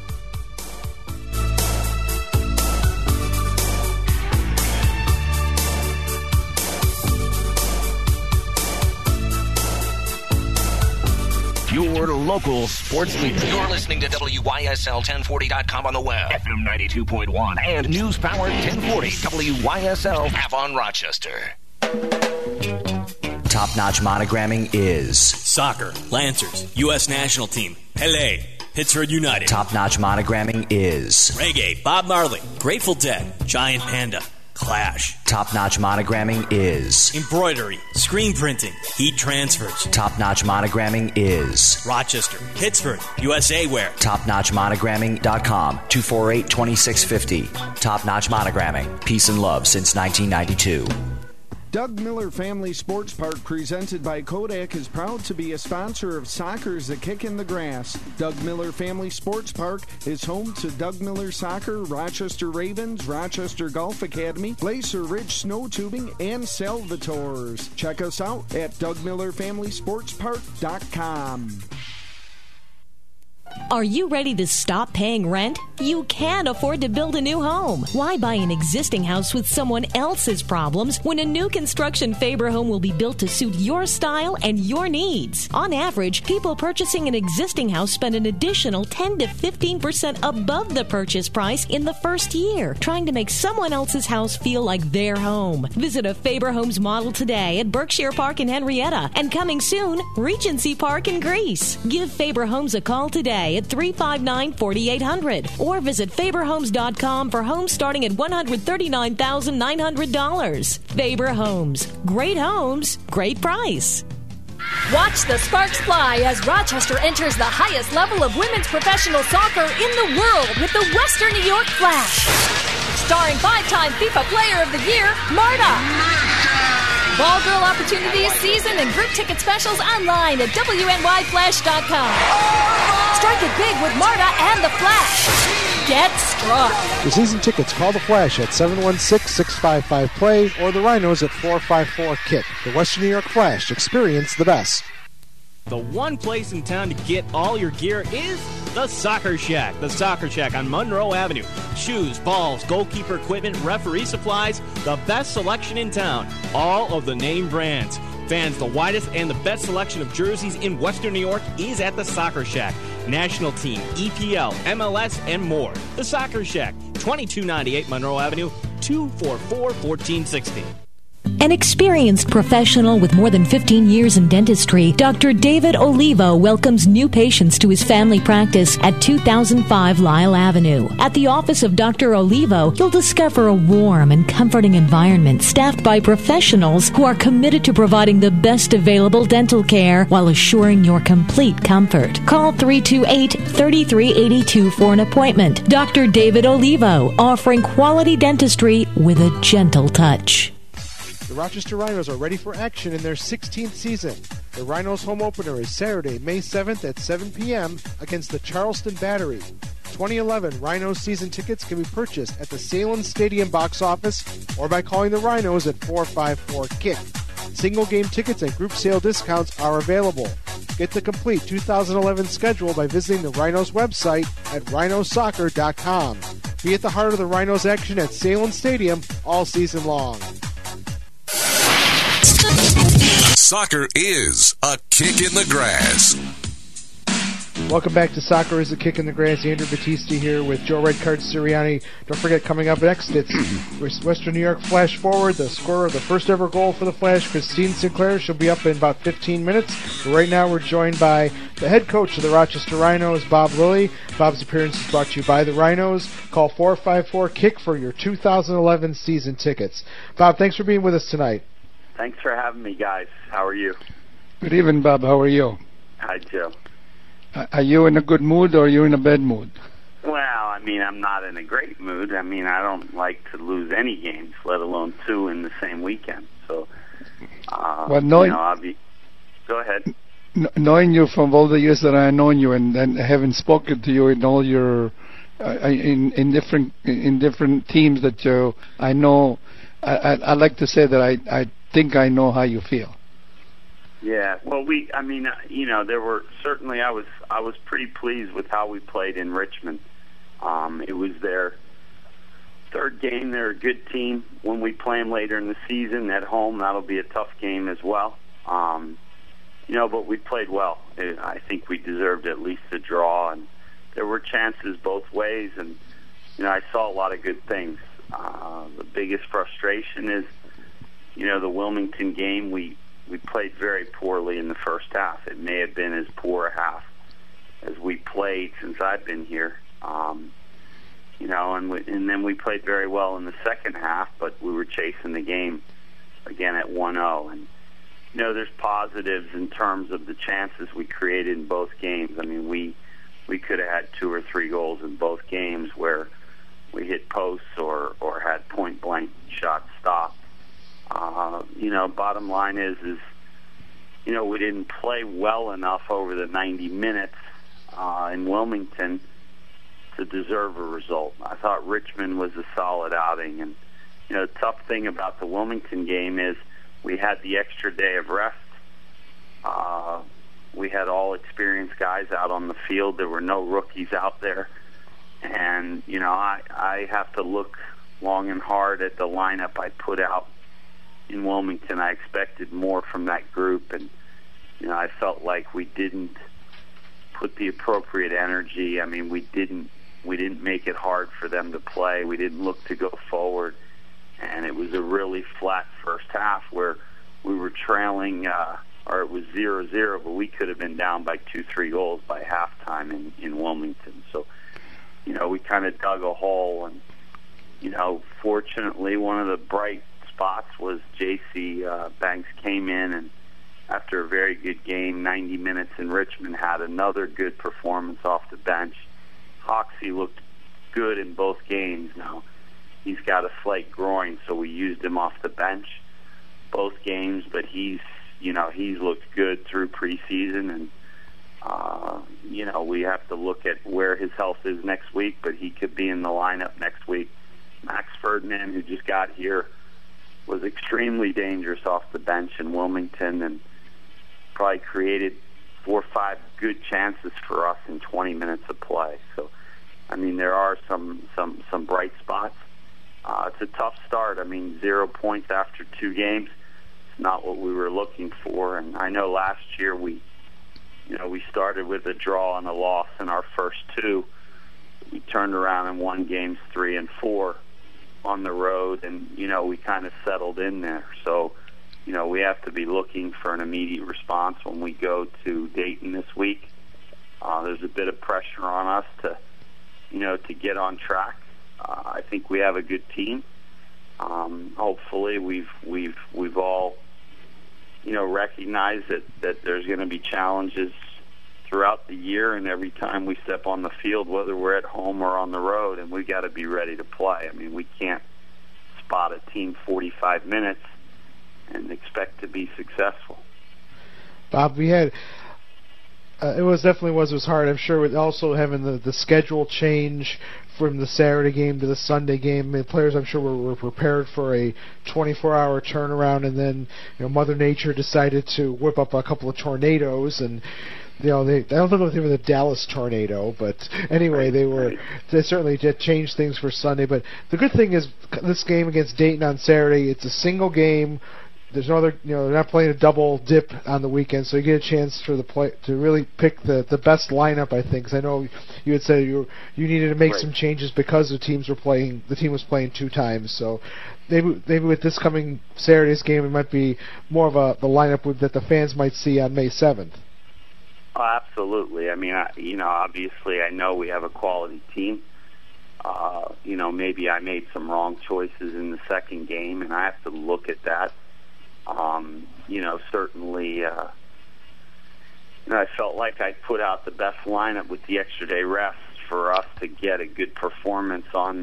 Your local sports leader. You're listening to WYSL1040.com on the web, FM 92.1, and News Power 1040 WYSL Avon, Rochester. Top-notch monogramming is Soccer, Lancers, U.S. National Team, Pele, Pittsburgh United. Top-notch monogramming is Reggae, Bob Marley, Grateful Dead, Giant Panda, Clash. Top-notch monogramming is Embroidery, screen printing, heat transfers. Top-notch monogramming is Rochester, Pittsburgh, USA Wear. TopNotchMonogramming.com, 248-2650. Top-notch monogramming, peace and love since 1992. Doug Miller Family Sports Park, presented by Kodak, is proud to be a sponsor of Soccer's a Kick in the Grass. Doug Miller Family Sports Park is home to Doug Miller Soccer, Rochester Ravens, Rochester Golf Academy, Glacier Ridge Snow Tubing, and Salvatores. Check us out at DougMillerFamilySportsPark.com. Are you ready to stop paying rent? You can afford to build a new home. Why buy an existing house with someone else's problems when a new construction Faber home will be built to suit your style and your needs? On average, people purchasing an existing house spend an additional 10 to 15% above the purchase price in the first year, trying to make someone else's house feel like their home. Visit a Faber Homes model today at Berkshire Park in Henrietta, and coming soon, Regency Park in Greece. Give Faber Homes a call today at 359-4800 or visit faberhomes.com for homes starting at $139,900. Faber Homes. Great homes, great price. Watch the sparks fly as Rochester enters the highest level of women's professional soccer in the world with the Western New York Flash. Starring 5-time FIFA Player of the Year, Marta. Ball girl opportunities, season, and group ticket specials online at WNYFlash.com. Strike it big with Marta and the Flash. Get struck. For season tickets, call the Flash at 716-655-PLAY or the Rhinos at 454-KICK. The Western New York Flash. Experience the best. The one place in town to get all your gear is the Soccer Shack. The Soccer Shack on Monroe Avenue. Shoes, balls, goalkeeper equipment, referee supplies, the best selection in town. All of the name brands. Fans, the widest and the best selection of jerseys in Western New York is at the Soccer Shack. National Team, EPL, MLS, and more. The Soccer Shack, 2298 Monroe Avenue, 244-1460. An experienced professional with more than 15 years in dentistry, Dr. David Olivo welcomes new patients to his family practice at 2005 Lyle Avenue. At the office of Dr. Olivo, you'll discover a warm and comforting environment staffed by professionals who are committed to providing the best available dental care while assuring your complete comfort. Call 328-3382 for an appointment. Dr. David Olivo, offering quality dentistry with a gentle touch. The Rochester Rhinos are ready for action in their 16th season. The Rhinos home opener is Saturday, May 7th at 7 p.m. against the Charleston Battery. 2011 Rhinos season tickets can be purchased at the Salem Stadium box office or by calling the Rhinos at 454-KICK. Single game tickets and group sale discounts are available. Get the complete 2011 schedule by visiting the Rhinos website at rhinosoccer.com. Be at the heart of the Rhinos action at Salem Stadium all season long. Soccer is a kick in the grass. Welcome back to Soccer is a Kick in the Grass. Andrew Battisti here with Joe Redcard Sirianni. Don't forget, coming up next, it's Western New York Flash forward, the scorer of the first ever goal for the Flash, Christine Sinclair. She'll be up in about 15 minutes. But right now, we're joined by the head coach of the Rochester Rhinos, Bob Lilly. Bob's appearance is brought to you by the Rhinos. Call 454-KICK for your 2011 season tickets. Bob, thanks for being with us tonight. Thanks for having me, guys. How are you? Good evening, Bob. How are you? Hi, Joe. Are you in a good mood or are you in a bad mood? Well, I mean, I'm not in a great mood. I mean, I don't like to lose any games, let alone 2 in the same weekend. So, go ahead. Knowing you from all the years that I've known you and having spoken to you in all your in different teams that I know, I like to say that I think I know how you feel. Yeah, well, there were certainly I was pretty pleased with how we played in Richmond. It was their third game. They're a good team. When we play them later in the season at home, that'll be a tough game as well. But we played well. I think we deserved at least a draw, and there were chances both ways, and I saw a lot of good things. The biggest frustration is, the Wilmington game. We played very poorly in the first half. It may have been as poor a half as we played since I've been here. And then we played very well in the second half, but we were chasing the game again at 1-0. And, there's positives in terms of the chances we created in both games. I mean, we could have had 2 or 3 goals in both games where we hit posts or had point-blank shots stopped. Bottom line is we didn't play well enough over the 90 minutes in Wilmington to deserve a result. I thought Richmond was a solid outing, and the tough thing about the Wilmington game is we had the extra day of rest. We had all experienced guys out on the field. There were no rookies out there, and I have to look long and hard at the lineup I put out in Wilmington. I expected more from that group, and I felt like we didn't put the appropriate energy. I mean, we didn't make it hard for them to play. We didn't look to go forward, and it was a really flat first half where we were trailing, or it was 0-0, but we could have been down by 2-3 goals by halftime in Wilmington. So, we kind of dug a hole, and fortunately, one of the bright spots was J.C. Banks came in, and after a very good game, 90 minutes in Richmond, had another good performance off the bench. Hoxie looked good in both games. Now, he's got a slight groin, so we used him off the bench both games, but he's looked good through preseason, and we have to look at where his health is next week, but he could be in the lineup next week. Max Ferdinand, who just got here, was extremely dangerous off the bench in Wilmington and probably created 4 or 5 good chances for us in 20 minutes of play. So, I mean, there are some bright spots. It's a tough start. I mean, 0 points after 2 games. It's not what we were looking for. And I know last year we started with a draw and a loss in our first 2. We turned around and won games 3 and 4 on the road, and we kind of settled in there. So we have to be looking for an immediate response when we go to Dayton this week. There's a bit of pressure on us to get on track. I think we have a good team. Hopefully we've all recognized that there's going to be challenges throughout the year, and every time we step on the field, whether we're at home or on the road, and we got to be ready to play. I mean, we can't spot a team 45 minutes and expect to be successful. Bob, we had it was hard. I'm sure with also having the schedule change from the Saturday game to the Sunday game, the players I'm sure were prepared for a 24-hour turnaround, and then Mother Nature decided to whip up a couple of tornadoes, and I don't know if they were the Dallas Tornado, but anyway, they certainly did change things for Sunday. But the good thing is this game against Dayton on Saturday, it's a single game. There's no other, they're not playing a double dip on the weekend, so you get a chance for to really pick the best lineup, I think. 'Cause I know you had said you needed to make some changes because the team was playing 2 times. So maybe with this coming Saturday's game, it might be more of the lineup that the fans might see on May 7th. Oh, absolutely. I mean, obviously, I know we have a quality team. Maybe I made some wrong choices in the second game, and I have to look at that. Certainly, I felt like I put out the best lineup with the extra day rest for us to get a good performance on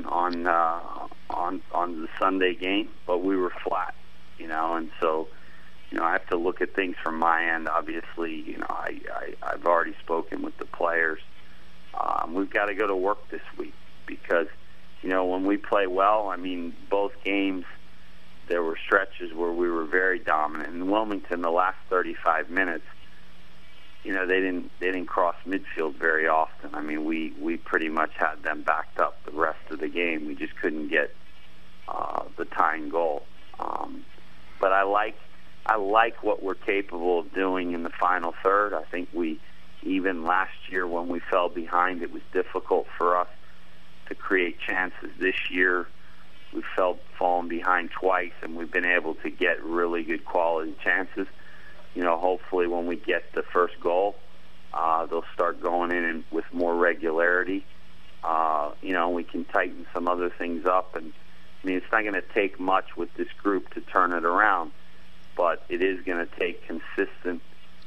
the Sunday game, but we were flat, and so. I have to look at things from my end. Obviously, I've already spoken with the players. We've got to go to work this week because, when we play well, I mean, both games, there were stretches where we were very dominant. In Wilmington, the last 35 minutes, they didn't cross midfield very often. I mean, we pretty much had them backed up the rest of the game. We just couldn't get the tying goal. But I like what we're capable of doing in the final third. I think even last year when we fell behind, it was difficult for us to create chances. This year, we fallen behind twice, and we've been able to get really good quality chances. Hopefully when we get the first goal, they'll start going in with more regularity. We can tighten some other things up. And I mean, it's not going to take much with this group to turn it around. But it is going to take consistent,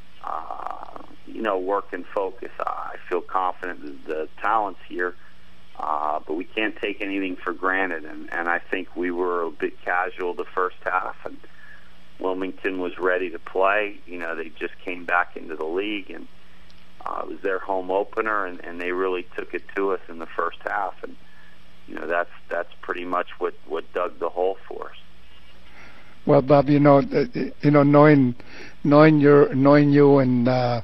work and focus. I feel confident that the talent's here, but we can't take anything for granted. And I think we were a bit casual the first half, and Wilmington was ready to play. They just came back into the league, and it was their home opener, and they really took it to us in the first half. And that's pretty much what dug the hole for us. Well, Bob, knowing you, and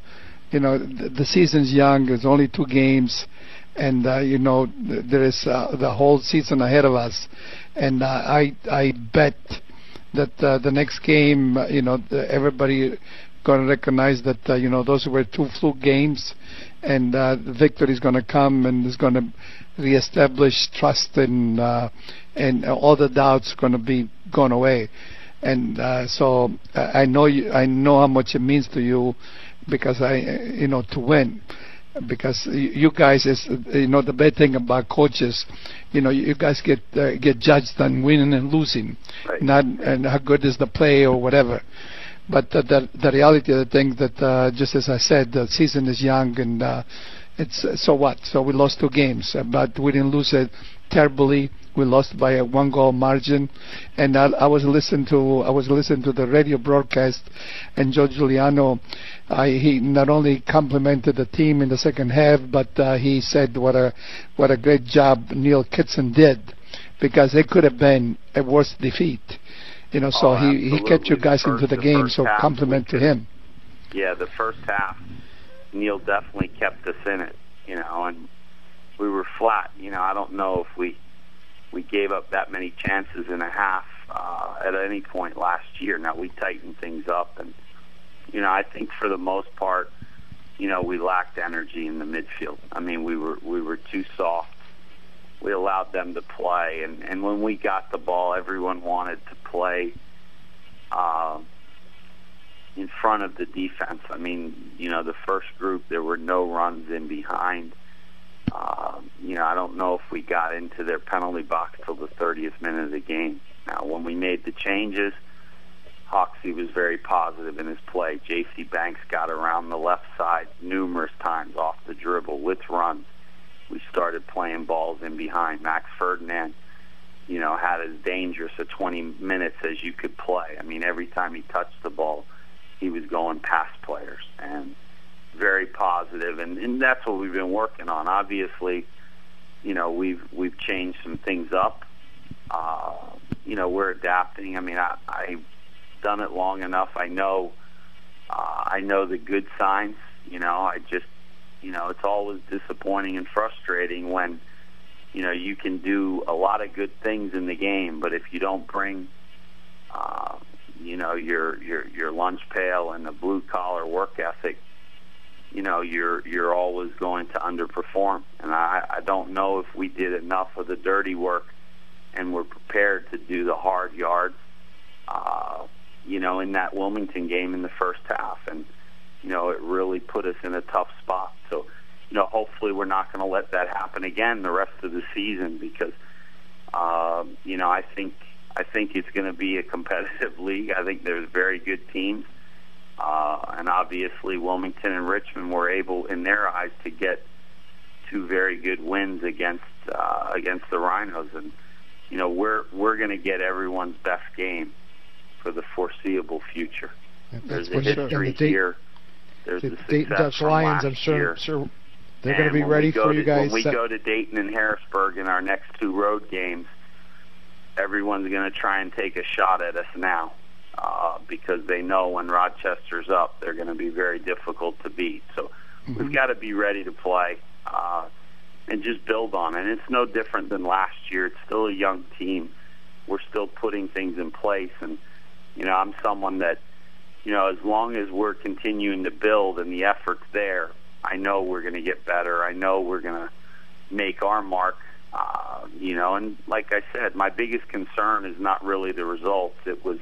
the season's young. There's only 2 games, and there is the whole season ahead of us. And I bet that the next game, everybody going to recognize that those were 2 fluke games, and the victory is going to come and is going to reestablish trust, and all the doubts going to be gone away. And so I know how much it means to you, because to win, because you guys is the bad thing about coaches, you guys get judged on winning and losing, right. Not and how good is the play or whatever. But the reality of the thing that just as I said, the season is young, and it's so what? So we lost 2 games, but we didn't lose it terribly. We lost by a 1-goal margin, and I was listening to the radio broadcast, and Joe Giuliano, he not only complimented the team in the second half, but he said what a great job Neil Kitson did, because it could have been a worse defeat, So he kept you guys into the game. So compliment to him. Yeah, the first half, Neil definitely kept us in it, and we were flat. I don't know if we gave up that many chances in a half at any point last year. Now, we tightened things up, and, I think for the most part, we lacked energy in the midfield. I mean, we were too soft. We allowed them to play, and when we got the ball, everyone wanted to play in front of the defense. I mean, the first group, there were no runs in behind. I don't know if we got into their penalty box till the 30th minute of the game. Now, when we made the changes, Hoxie was very positive in his play. J.C. Banks got around the left side numerous times off the dribble with runs. We started playing balls in behind. Max Ferdinand, had as dangerous a 20 minutes as you could play. I mean, every time he touched the ball, he was going past players, and very positive, and that's what we've been working on. Obviously, we've changed some things up. We're adapting. I mean, I've done it long enough. I know the good signs. I just, it's always disappointing and frustrating when, you can do a lot of good things in the game, but if you don't bring, your lunch pail and the blue collar work ethic, you're always going to underperform. And I don't know if we did enough of the dirty work and we're prepared to do the hard yards, in that Wilmington game in the first half. And, it really put us in a tough spot. So, hopefully we're not going to let that happen again the rest of the season because, I think it's going to be a competitive league. I think there's very good teams. And obviously Wilmington and Richmond were able, in their eyes, to get two very good wins against the Rhinos. And, we're going to get everyone's best game for the foreseeable future. There's a history here. There's the Dayton Dutch Lions, I'm sure they're going to be ready for you guys. When we go to Dayton and Harrisburg in our next two road games, everyone's going to try and take a shot at us now because they know when Rochester's up, they're going to be very difficult to beat. So we've got to be ready to play and just build on it. And it's no different than last year. It's still a young team. We're still putting things in place. And, I'm someone that, as long as we're continuing to build and the effort's there, I know we're going to get better. I know we're going to make our mark. And like I said, my biggest concern is not really the results. It was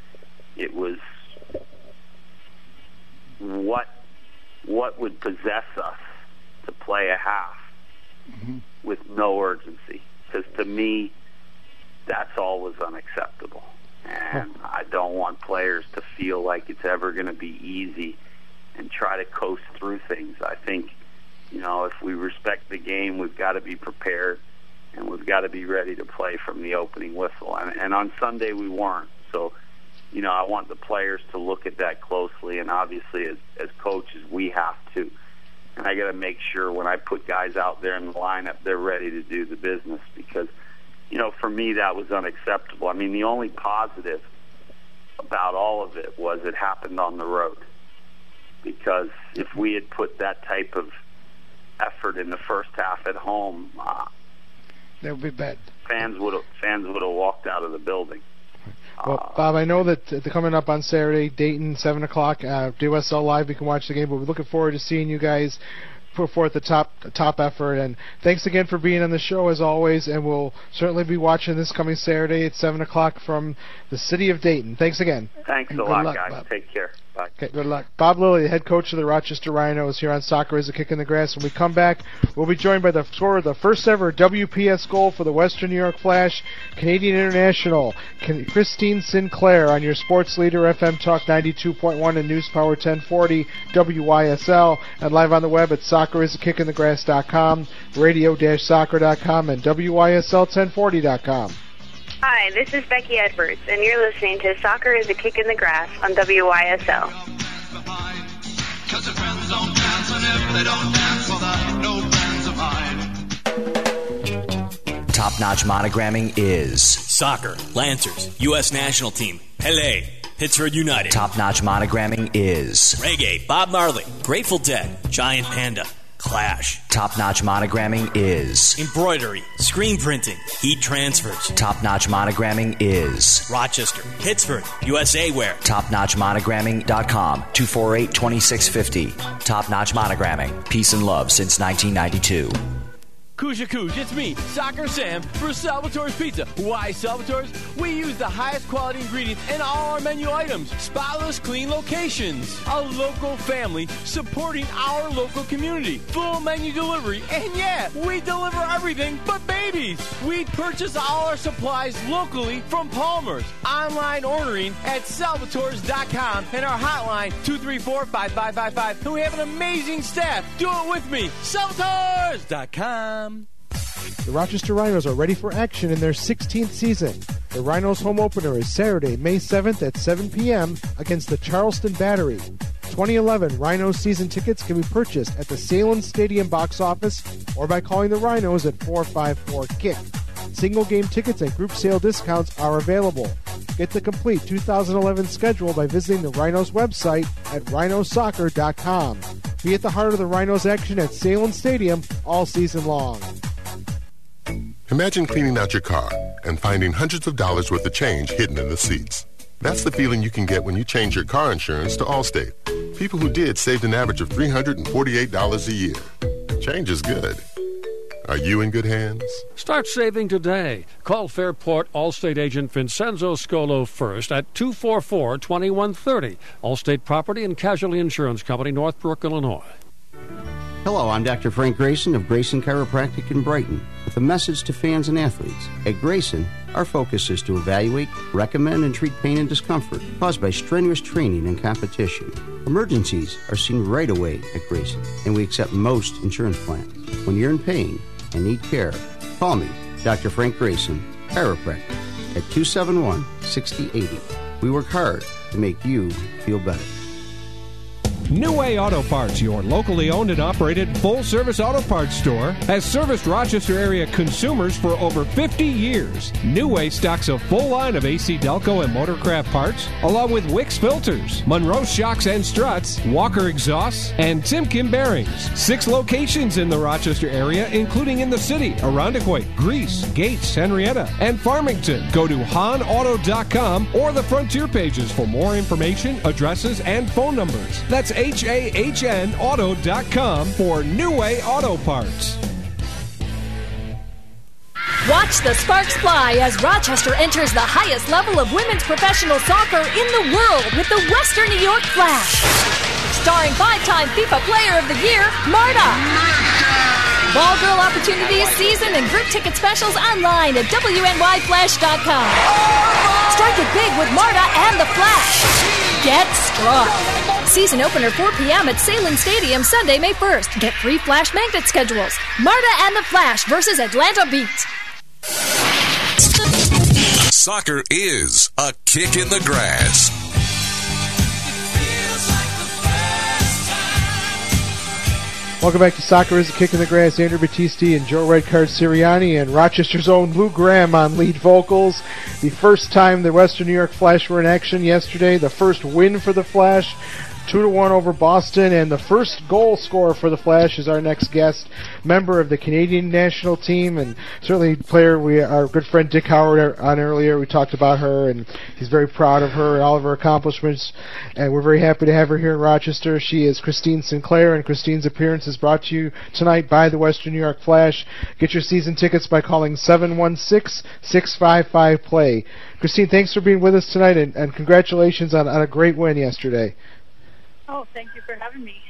what would possess us to play a half with no urgency. Because to me, that's always unacceptable. And I don't want players to feel like it's ever going to be easy and try to coast through things. I think, if we respect the game, we've got to be prepared and we've got to be ready to play from the opening whistle. And on Sunday we weren't. So, I want the players to look at that closely, and obviously as coaches we have to. And I got to make sure when I put guys out there in the lineup, they're ready to do the business because, for me that was unacceptable. I mean, the only positive about all of it was it happened on the road. Because if we had put that type of effort in the first half at home, that would be bad. Fans would have walked out of the building. Well, Bob, I know that coming up on Saturday, Dayton, 7 o'clock, WSL Live, we can watch the game, but we're looking forward to seeing you guys put forth the top effort. And thanks again for being on the show, as always, and we'll certainly be watching this coming Saturday at 7 o'clock from the city of Dayton. Thanks again. Thanks a lot, guys. Bob. Take care. Bye. Okay, good luck. Bob Lilly, the head coach of the Rochester Rhinos, here on Soccer is a Kick in the Grass. When we come back, we'll be joined by the scorer of the first ever WPS goal for the Western New York Flash, Canadian International, Christine Sinclair, on your sports leader, FM Talk 92.1 and News Power 1040 WYSL, and live on the web at soccerisakickinthegrass.com, radio-soccer.com, and WYSL1040.com. Hi, this is Becky Edwards, and you're listening to Soccer is a Kick in the Grass on WYSL. Top-notch monogramming is Soccer, Lancers, U.S. National Team, Pele, Pittsburgh United. Top-notch monogramming is Reggae, Bob Marley, Grateful Dead, Giant Panda, Clash. Top-notch monogramming is Embroidery, screen printing, heat transfers. Top-notch monogramming is Rochester, Pittsburgh, USA Wear. TopNotchMonogramming.com, 248-2650. Top-notch monogramming, peace and love since 1992. Kuja Kuj, it's me, Soccer Sam, for Salvatore's Pizza. Why Salvatore's? We use the highest quality ingredients in all our menu items. Spotless, clean locations. A local family supporting our local community. Full menu delivery, and yeah, we deliver everything but babies. We purchase all our supplies locally from Palmer's. Online ordering at salvatores.com and our hotline 234-5555. And we have an amazing staff. Do it with me. Salvatores.com. The Rochester Rhinos are ready for action in their 16th season. The Rhinos home opener is Saturday, May 7th at 7 p.m. against the Charleston Battery. 2011 Rhinos season tickets can be purchased at the Salem Stadium box office or by calling the Rhinos at 454-KICK. Single game tickets and group sale discounts are available. Get the complete 2011 schedule by visiting the Rhinos website at rhinosoccer.com. Be at the heart of the Rhinos action at Salem Stadium all season long. Imagine cleaning out your car and finding hundreds of dollars worth of change hidden in the seats. That's the feeling you can get when you change your car insurance to Allstate. People who did saved an average of $348 a year. Change is good. Are you in good hands? Start saving today. Call Fairport Allstate agent Vincenzo Scolo first at 244-2130. Allstate Property and Casualty Insurance Company, Northbrook, Illinois. Hello, I'm Dr. Frank Grayson of Grayson Chiropractic in Brighton with a message to fans and athletes. At Grayson, our focus is to evaluate, recommend, and treat pain and discomfort caused by strenuous training and competition. Emergencies are seen right away at Grayson, and we accept most insurance plans. When you're in pain and need care, call me, Dr. Frank Grayson, chiropractor, at 271-6080. We work hard to make you feel better. New Way Auto Parts, your locally owned and operated full-service auto parts store, has serviced Rochester area consumers for over 50 years. New Way stocks a full line of AC Delco and Motorcraft parts, along with Wix filters, Monroe shocks and struts, Walker exhausts, and Timken bearings. 6 locations in the Rochester area, including in the city, Irondequoit, Greece, Gates, Henrietta, and Farmington. Go to HahnAuto.com or the Frontier pages for more information, addresses, and phone numbers. That's HAHNauto.com for New Way Auto Parts. Watch the sparks fly as Rochester enters the highest level of women's professional soccer in the world with the Western New York Flash. Starring 5-time FIFA Player of the Year, Marta. Ball girl opportunities, season, and group ticket specials online at WNYFlash.com. Strike it big with Marta and the Flash. Get struck. Season opener 4 p.m. at Salem Stadium Sunday, May 1st. Get free Flash magnet schedules. Marta and the Flash versus Atlanta Beat. Soccer is a kick in the grass. Welcome back to Soccer is a Kick in the Grass. Andrew Battisti and Joe Redcard Sirianni and Rochester's own Lou Graham on lead vocals. The first time the Western New York Flash were in action yesterday. The first win for the Flash. 2-1 over Boston, and the first goal scorer for the Flash is our next guest, member of the Canadian national team, and certainly player our good friend Dick Howard on earlier. We talked about her, and he's very proud of her and all of her accomplishments, and we're very happy to have her here in Rochester. She is Christine Sinclair, and Christine's appearance is brought to you tonight by the Western New York Flash. Get your season tickets by calling 716-655-PLAY. Christine, thanks for being with us tonight, and congratulations on a great win yesterday. Oh, thank you for having me.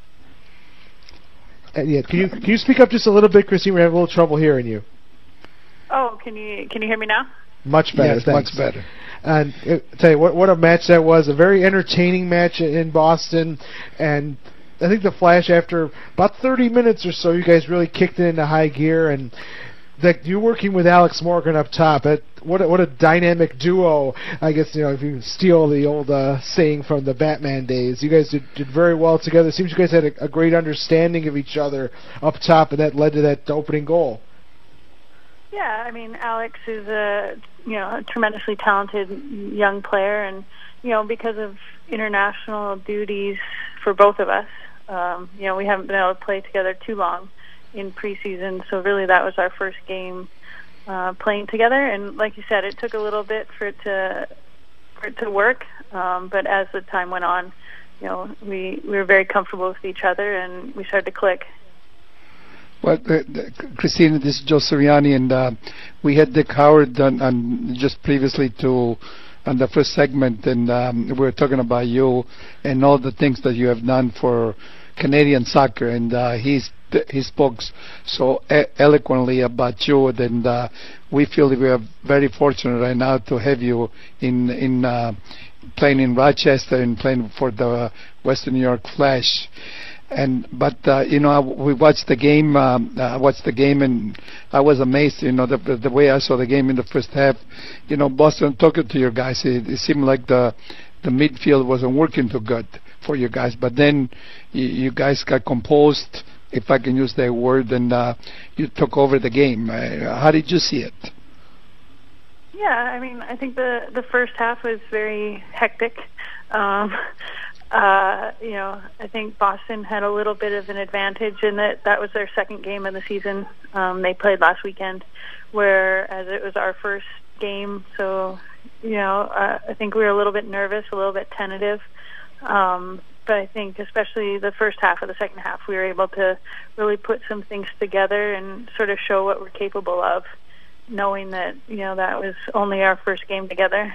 Yeah, can you speak up just a little bit, Christine? We're having a little trouble hearing you. Oh, can you hear me now? Much better, yes, thanks. much better. And tell you what a match that was. A very entertaining match in Boston, and I think the Flash, after about 30 minutes or so, you guys really kicked it into high gear, and that you're working with Alex Morgan up top. What a dynamic duo, I guess, if you steal the old saying from the Batman days. You guys did very well together. It seems you guys had a great understanding of each other up top, and that led to that opening goal. Yeah, I mean, Alex is a tremendously talented young player, and because of international duties for both of us, we haven't been able to play together too long in preseason, so really that was our first game playing together, and like you said, it took a little bit for it to work, but as the time went on, we were very comfortable with each other, and we started to click. Well, Christina, this is Joe Sirianni, and we had Dick Howard on just previously on the first segment, and we were talking about you and all the things that you have done for Canadian soccer, and he spoke so eloquently about you, and we feel that we are very fortunate right now to have you in playing in Rochester and playing for the Western New York Flash. But we watched the game. I watched the game, and I was amazed. The way I saw the game in the first half. Boston, talking to your guys, it seemed like the midfield wasn't working too good for you guys. But then you guys got composed, if I can use that word, and you took over the game. How did you see it? Yeah, I mean, I think the first half was very hectic. I think Boston had a little bit of an advantage in that was their second game of the season. They played last weekend, whereas it was our first game. So, I think we were a little bit nervous, a little bit tentative. But I think especially the first half of the second half, we were able to really put some things together and sort of show what we're capable of, knowing that, that was only our first game together.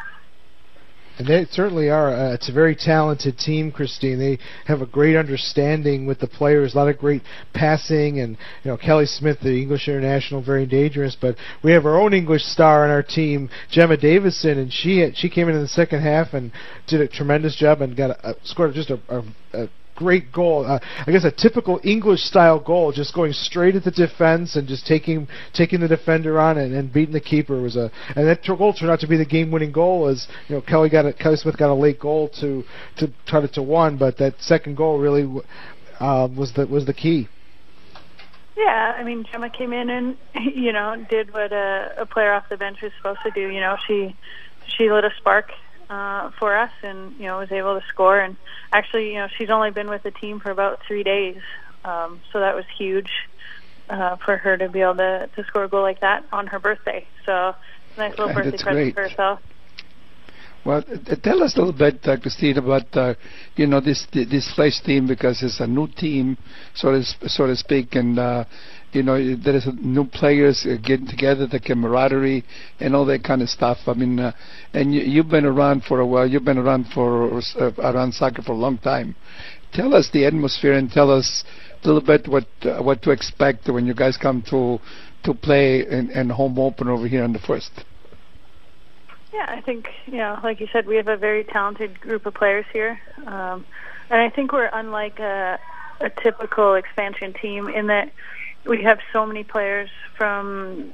And they certainly are. It's a very talented team, Christine. They have a great understanding with the players, a lot of great passing, and Kelly Smith, the English international, very dangerous. But we have our own English star on our team, Gemma Davison, and she came in the second half and did a tremendous job and scored just a great goal. I guess a typical English-style goal, just going straight at the defense and just taking the defender on and beating the keeper and that goal turned out to be the game-winning goal. As Kelly Smith got a late goal to cut it to 1, but that second goal really was the key. Yeah, I mean, Gemma came in and did what a player off the bench is supposed to do. She lit a spark for us, and was able to score. And actually, she's only been with the team for about 3 days, so that was huge for her to be able to score a goal like that on her birthday. So nice little birthday present for herself. Well, tell us a little bit, Christine, about this Flash team, because it's a new team, so to speak, and there is new players getting together, the camaraderie and all that kind of stuff. I mean, and you've been around for a while. You've been around around soccer for a long time. Tell us the atmosphere and tell us a little bit what to expect when you guys come to play in home open over here on the 1st. Yeah, I think, like you said, we have a very talented group of players here. And I think we're unlike a typical expansion team in that we have so many players from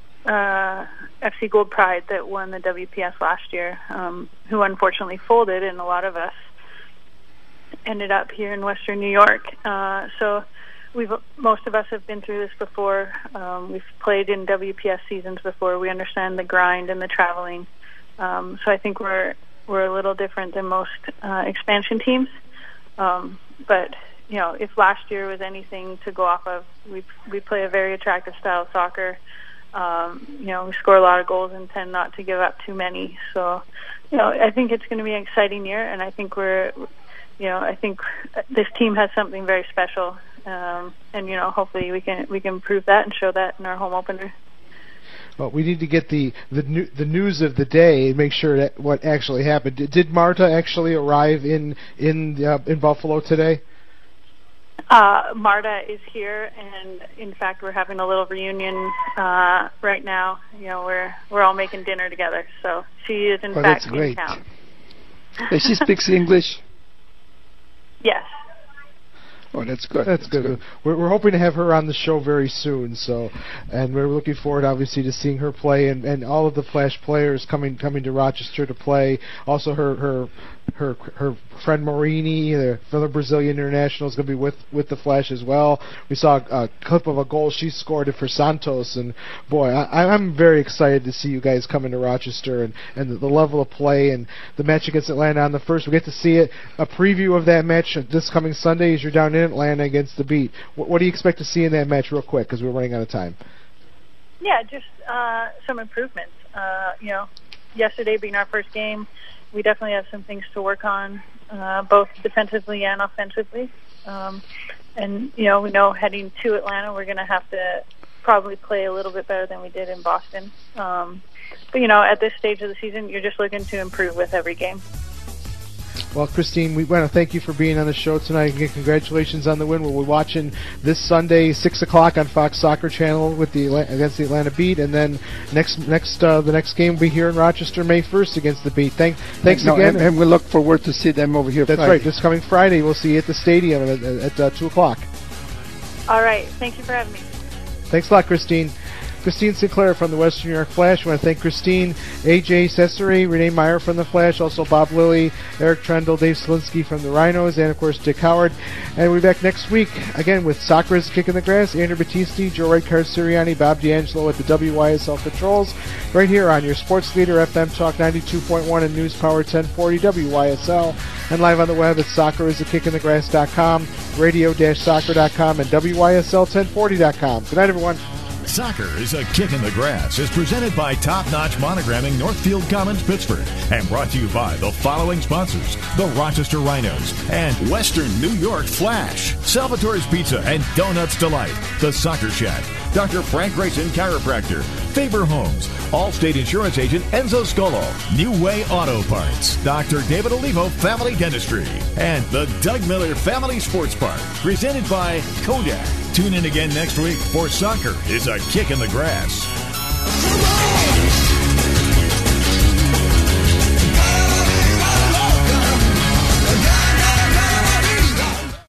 FC Gold Pride that won the WPS last year, who unfortunately folded, and a lot of us ended up here in Western New York. So most of us have been through this before. We've played in WPS seasons before. We understand the grind and the traveling. So I think we're a little different than most expansion teams. But if last year was anything to go off of, we play a very attractive style of soccer. We score a lot of goals and tend not to give up too many. So, I think it's going to be an exciting year, and I think I think this team has something very special. And hopefully we can prove that and show that in our home opener. Well, we need to get the news of the day and make sure that what actually happened. Did Marta actually arrive in Buffalo today? Marta is here, and in fact, we're having a little reunion right now. We're all making dinner together, so she is in fact in town. Does she speaks English? Yes. Oh, that's good. That's good. We're hoping to have her on the show very soon. So, and we're looking forward, obviously, to seeing her play and all of the Flash players coming to Rochester to play. Also, her friend Marini, the fellow Brazilian international, is going to be with the Flash as well. We saw a clip of a goal she scored for Santos, and boy, I'm very excited to see you guys come into Rochester and the level of play and the match against Atlanta on the 1st. We get to see a preview of that match this coming Sunday as you're down in Atlanta against the Beat. What do you expect to see in that match, real quick, because we're running out of time? Yeah, just some improvements. Yesterday being our first game, we definitely have some things to work on, both defensively and offensively. And we know heading to Atlanta, we're going to have to probably play a little bit better than we did in Boston. But at this stage of the season, you're just looking to improve with every game. Well, Christine, we want to thank you for being on the show tonight. Again, congratulations on the win. We'll be watching this Sunday, 6 o'clock on Fox Soccer Channel against the Atlanta Beat, and then the next game will be here in Rochester, May 1st against the Beat. Thanks again. And we look forward to see them over here. That's Friday. Right. This coming Friday, we'll see you at the stadium at 2 o'clock. All right. Thank you for having me. Thanks a lot, Christine. Christine Sinclair from the Western New York Flash. I want to thank Christine, AJ Cesare, Renee Meyer from the Flash, also Bob Lilly, Eric Trendle, Dave Selinsky from the Rhinos, and of course Dick Howard. And we'll be back next week again with Soccer is Kick in the Grass, Andrew Battisti, Joe Redcar Sirianni, Bob D'Angelo at the WYSL Controls, right here on your sports leader, FM Talk 92.1 and News Power 1040 WYSL, and live on the web at soccerisakickinthegrass.com, radio-soccer.com, and WYSL1040.com. Good night, everyone. Soccer is a Kick in the Grass is presented by Top Notch Monogramming, Northfield Commons, Pittsburgh, and brought to you by the following sponsors: the Rochester Rhinos and Western New York Flash, Salvatore's Pizza and Donuts Delight, the Soccer Shack, Dr. Frank Grayson Chiropractor, Faber Homes, Allstate Insurance Agent Enzo Scolo, New Way Auto Parts, Dr. David Olivo Family Dentistry, and the Doug Miller Family Sports Park, presented by Kodak. Tune in again next week for Soccer is a Kick in the Grass.